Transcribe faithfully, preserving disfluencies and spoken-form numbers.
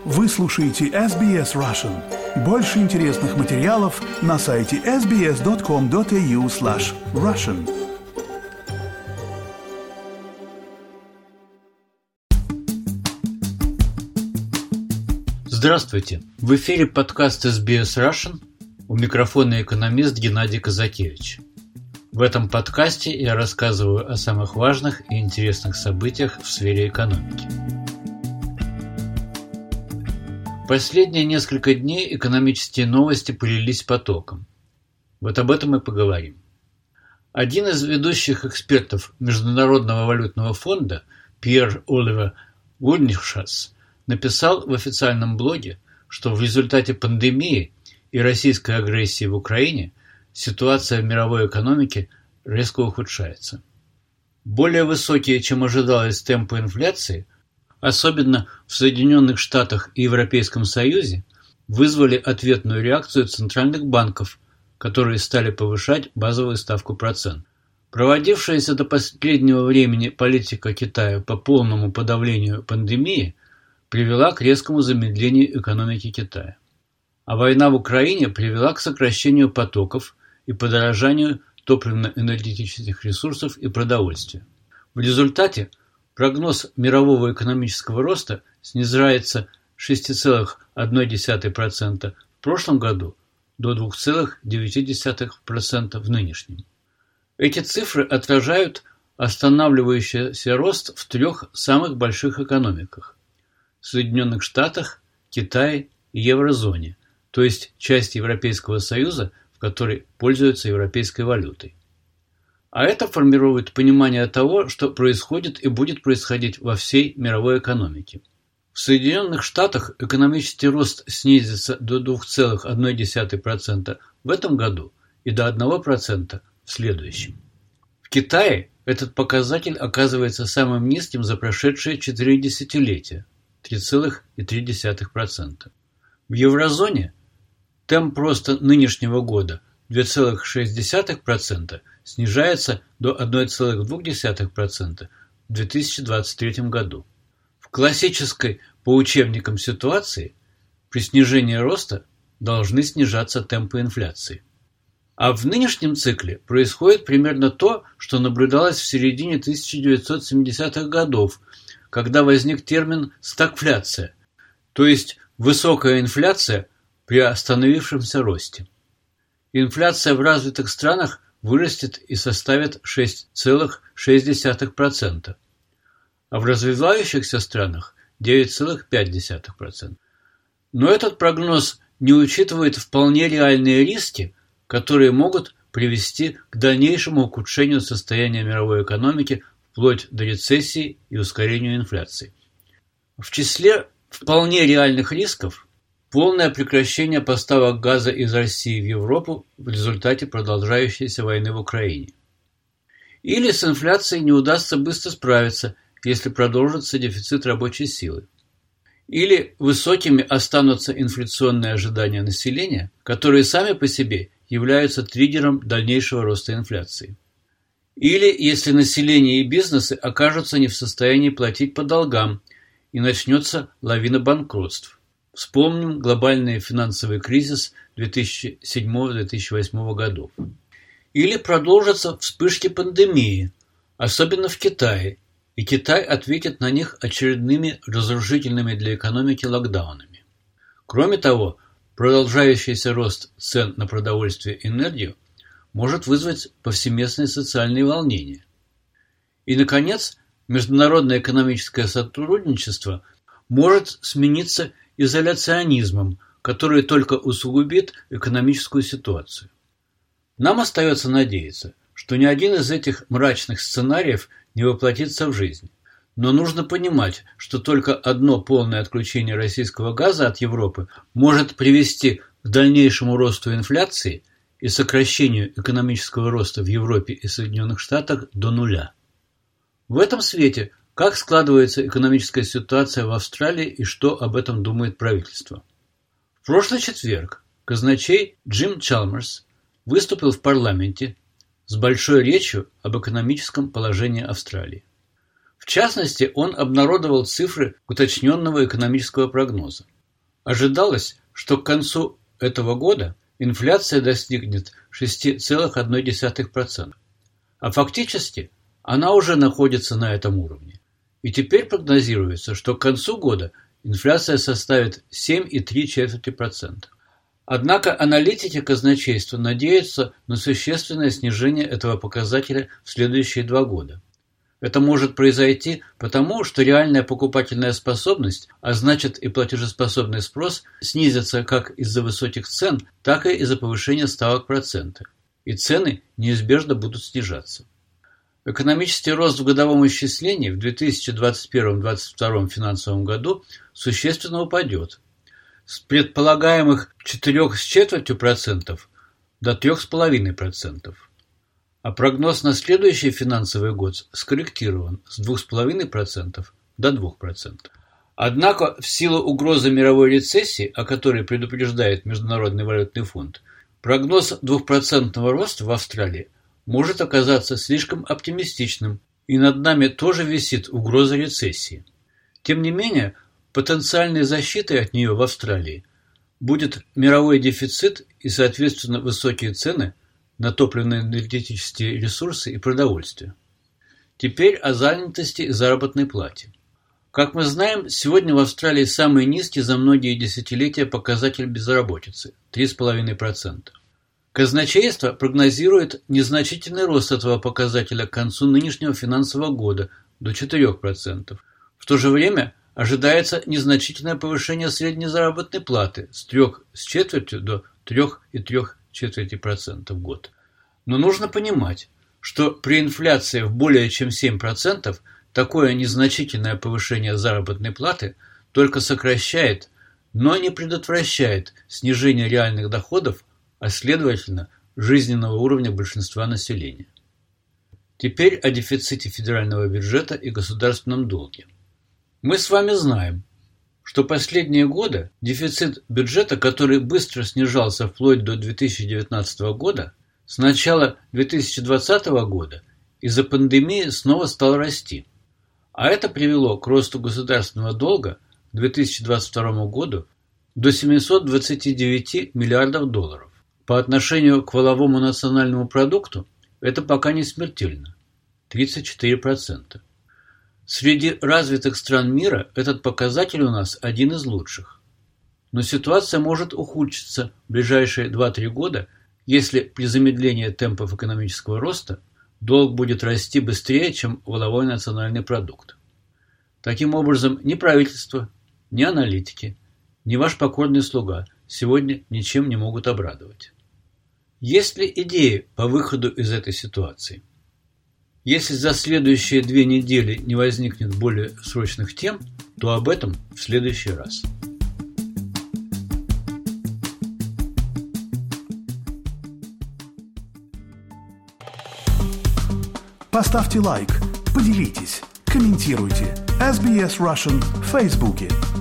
Вы слушаете эс би эс Russian. Больше интересных материалов на сайте эс би эс точка ком точка эй ю слэш Russian. Здравствуйте! В эфире подкаст эс би эс Russian. У микрофона экономист Геннадий Казакевич. В этом подкасте я рассказываю о самых важных и интересных событиях в сфере экономики. В последние несколько дней экономические новости полились потоком. Вот об этом и поговорим. Один из ведущих экспертов Международного валютного фонда Пьер Оливер Гуднишас написал в официальном блоге, что в результате пандемии и российской агрессии в Украине ситуация в мировой экономике резко ухудшается. Более высокие, чем ожидалось, темпы инфляции, особенно в Соединенных Штатах и Европейском Союзе, вызвали ответную реакцию центральных банков, которые стали повышать базовую ставку процента. Проводившаяся до последнего времени политика Китая по полному подавлению пандемии привела к резкому замедлению экономики Китая. А война в Украине привела к сокращению потоков и подорожанию топливно-энергетических ресурсов и продовольствия. В результате прогноз мирового экономического роста снижается с шести целых одной десятой процента в прошлом году до двух целых девяти десятых процента в нынешнем. Эти цифры отражают останавливающийся рост в трех самых больших экономиках – Соединенных Штатах, Китае и Еврозоне, то есть часть Европейского Союза, в которой пользуются европейской валютой. А это формирует понимание того, что происходит и будет происходить во всей мировой экономике. В Соединенных Штатах экономический рост снизится до двух целых одной десятой процента в этом году и до одного процента в следующем. В Китае этот показатель оказывается самым низким за прошедшие четыре десятилетия – три целых три десятых процента. В еврозоне темп роста нынешнего года два целых шесть десятых процента снижается до одного целых двух десятых процента в две тысячи двадцать третьем году. В классической по учебникам ситуации при снижении роста должны снижаться темпы инфляции. А в нынешнем цикле происходит примерно то, что наблюдалось в середине тысяча девятьсот семидесятых годов, когда возник термин «стагфляция», то есть высокая инфляция при остановившемся росте. Инфляция в развитых странах вырастет и составит шесть целых шесть десятых процента, а в развивающихся странах девять целых пять десятых процента. Но этот прогноз не учитывает вполне реальные риски, которые могут привести к дальнейшему ухудшению состояния мировой экономики вплоть до рецессии и ускорению инфляции. В числе вполне реальных рисков полное прекращение поставок газа из России в Европу в результате продолжающейся войны в Украине. Или с инфляцией не удастся быстро справиться, если продолжится дефицит рабочей силы. Или высокими останутся инфляционные ожидания населения, которые сами по себе являются триггером дальнейшего роста инфляции. Или если население и бизнесы окажутся не в состоянии платить по долгам и начнется лавина банкротств. Вспомним глобальный финансовый кризис две тысячи седьмого - две тысячи восьмого годов. Или продолжатся вспышки пандемии, особенно в Китае, и Китай ответит на них очередными разрушительными для экономики локдаунами. Кроме того, продолжающийся рост цен на продовольствие и энергию может вызвать повсеместные социальные волнения. И, наконец, международное экономическое сотрудничество может смениться изоляционизмом, который только усугубит экономическую ситуацию. Нам остается надеяться, что ни один из этих мрачных сценариев не воплотится в жизнь. Но нужно понимать, что только одно полное отключение российского газа от Европы может привести к дальнейшему росту инфляции и сокращению экономического роста в Европе и Соединенных Штатах до нуля. В этом свете как складывается экономическая ситуация в Австралии и что об этом думает правительство? В прошлый четверг казначей Джим Чалмерс выступил в парламенте с большой речью об экономическом положении Австралии. В частности, он обнародовал цифры уточненного экономического прогноза. Ожидалось, что к концу этого года инфляция достигнет шесть целых одна десятая процента, а фактически она уже находится на этом уровне. И теперь прогнозируется, что к концу года инфляция составит семь целых три десятых процента. Однако аналитики казначейства надеются на существенное снижение этого показателя в следующие два года. Это может произойти потому, что реальная покупательная способность, а значит и платежеспособный спрос, снизятся как из-за высоких цен, так и из-за повышения ставок процента, и цены неизбежно будут снижаться. Экономический рост в годовом исчислении в две тысячи двадцать первом — две тысячи двадцать втором финансовом году существенно упадет с предполагаемых четыре с четвертью процентов до три с половиной процентов. А прогноз на следующий финансовый год скорректирован с двух с половиной процентов до двух процентов. Однако в силу угрозы мировой рецессии, о которой предупреждает Международный валютный фонд, прогноз двухпроцентного роста в Австралии может оказаться слишком оптимистичным, и над нами тоже висит угроза рецессии. Тем не менее, потенциальной защитой от нее в Австралии будет мировой дефицит и, соответственно, высокие цены на топливно-энергетические ресурсы и продовольствие. Теперь о занятости и заработной плате. Как мы знаем, сегодня в Австралии самый низкий за многие десятилетия показатель безработицы – три с половиной процента. Казначейство прогнозирует незначительный рост этого показателя к концу нынешнего финансового года до четырёх процентов. В то же время ожидается незначительное повышение средней заработной платы с трёх с четвертью до трёх и трёх четверти процента в год. Но нужно понимать, что при инфляции в более чем семь процентов такое незначительное повышение заработной платы только сокращает, но не предотвращает снижение реальных доходов, а следовательно, жизненного уровня большинства населения. Теперь о дефиците федерального бюджета и государственном долге. Мы с вами знаем, что последние годы дефицит бюджета, который быстро снижался вплоть до две тысячи девятнадцатого года, с начала две тысячи двадцатого года из-за пандемии снова стал расти. А это привело к росту государственного долга к две тысячи двадцать второму году до семисот двадцати девяти миллиардов долларов. По отношению к валовому национальному продукту это пока не смертельно – тридцать четыре процента. Среди развитых стран мира этот показатель у нас один из лучших. Но ситуация может ухудшиться в ближайшие два-три года, если при замедлении темпов экономического роста долг будет расти быстрее, чем валовой национальный продукт. Таким образом, ни правительство, ни аналитики, ни ваш покорный слуга сегодня ничем не могут обрадовать. Есть ли идеи по выходу из этой ситуации? Если за следующие две недели не возникнет более срочных тем, то об этом в следующий раз. Поставьте лайк, поделитесь, комментируйте. эс би эс Russian в Фейсбуке.